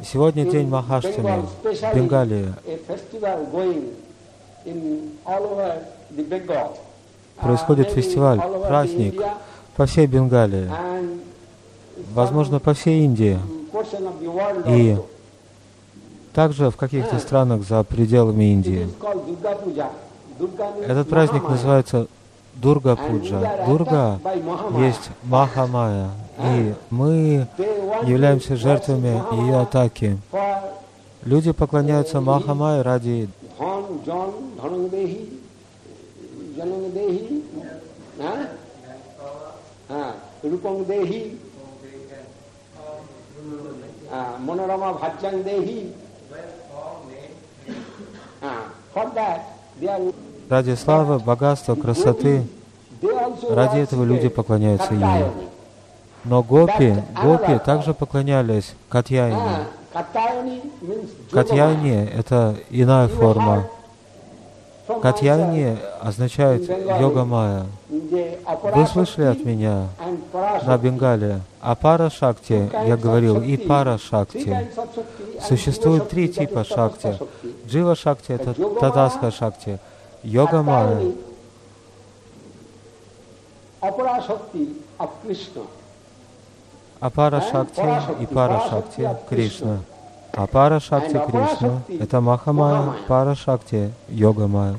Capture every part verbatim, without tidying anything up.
Сегодня день Махаштами в Бенгалии. Происходит фестиваль, праздник по всей Бенгалии, возможно, по всей Индии и также в каких-то странах за пределами Индии. Этот праздник называется Дурга-пуджа. Дурга есть Махамая, и мы являемся жертвами ее атаки. Люди поклоняются Махамае ради ради славы, богатства, красоты. Ради этого люди поклоняются ей. Но гопи, гопи также поклонялись Катьяйне. Катьяйне — это иная форма. Катьяйне означает йога-майя. Вы слышали от меня на Бенгале о пара-шакти, я говорил, и пара-шакти. Существует три типа шакти. Джива-шакти — это татаска-шакти. Йога-майя. Апара-шакти и пара-шакти Кришна. Апара-шакти Кришна — это Махамая, пара-шакти — йога-майя.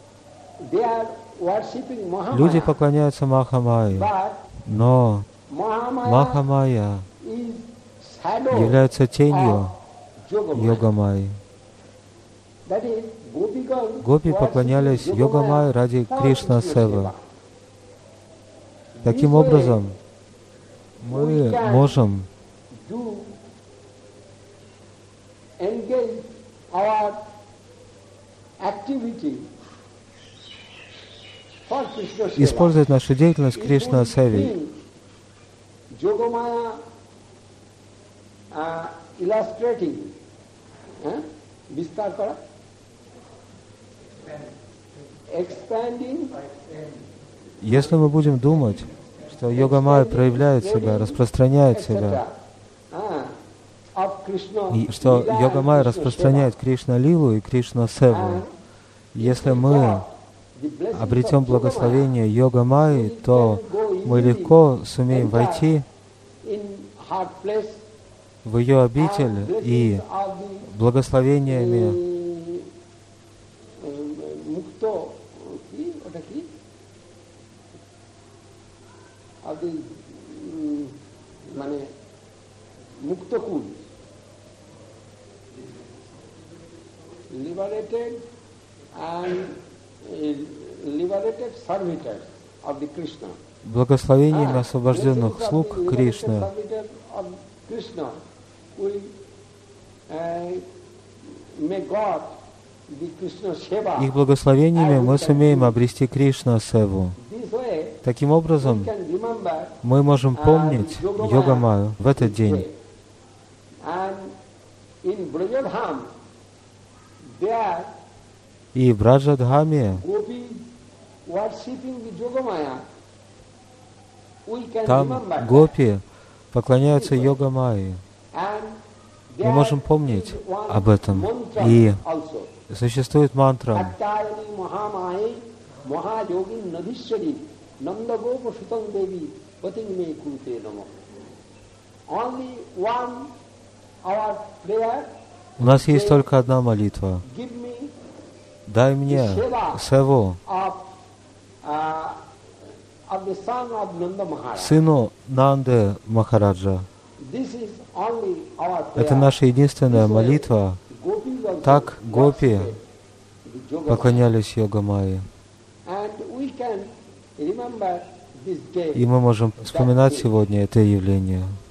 Люди поклоняются Махамайе, но Махамая является тенью йога-майи. Гопи поклонялись йога-майе ради Кришна-севы. Таким образом, мы можем использовать нашу деятельность Кришна-севе. Если мы будем думать, что йога-майя проявляет себя, распространяет себя, и что йога-майя распространяет Кришна-лилу и Кришна-севу, если мы обретем благословение йога-майи, то мы легко сумеем войти в ее обитель и благословениями liberated and liberated servitors of the Krishna. Благословениями освобожденных слуг Кришны. Их благословениями мы сумеем обрести Кришна-севу. Таким образом, мы можем помнить йога-майю в этот день. И в Браджадхаме там гопи поклоняются йога-майе. Мы можем помнить об этом. И существует мантра. У нас есть только одна молитва. Дай мне севу сыну Нанды Махараджа. Это наша единственная молитва. Так гопи поклонялись йога-майе. И мы можем вспоминать сегодня это явление.